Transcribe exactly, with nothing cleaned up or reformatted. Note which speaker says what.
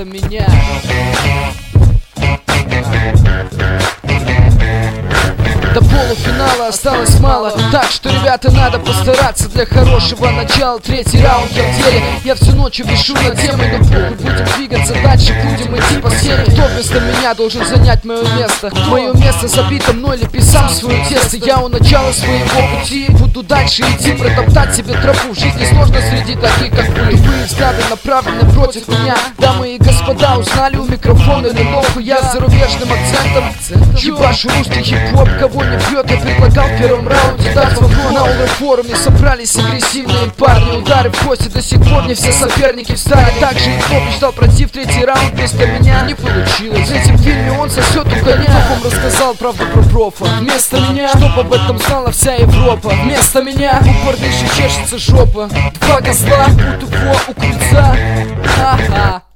Speaker 1: вместо меня. До полуфинала осталось мало, так что, ребята, надо постараться для хорошего начала. Третий раунд я в деле, я всю ночь вешу на темы. Но похуй, будем двигаться дальше, будем идти по схеме. Кто вместо меня должен занять мое место? Мое место забито мной, лепи сам свое тесто. Я у начала своего пути, буду дальше идти, протоптать себе тропу. В жизни сложно среди таких, как вы. Тупые взгляды направлены против меня. Дамы и господа, узнали у микрофона или нахуй я с зарубежным акцентом ебашу русский хип-хоп. Кого не бьет, я предлагал в первом раунде дать вам бой. На улор-форуме собрались агрессивные парни. Удары в кости, до сих пор не все соперники встали. Также и кто мечтал пройти в третий раунд вместо меня, не получилось. В этом фильме он сосет у коня. Потом рассказал правду про профа вместо меня, чтоб об этом знала вся Европа. Вместо меня у парниши чешется жопа. Два козла у тупого, у крыльца. Ха-ха.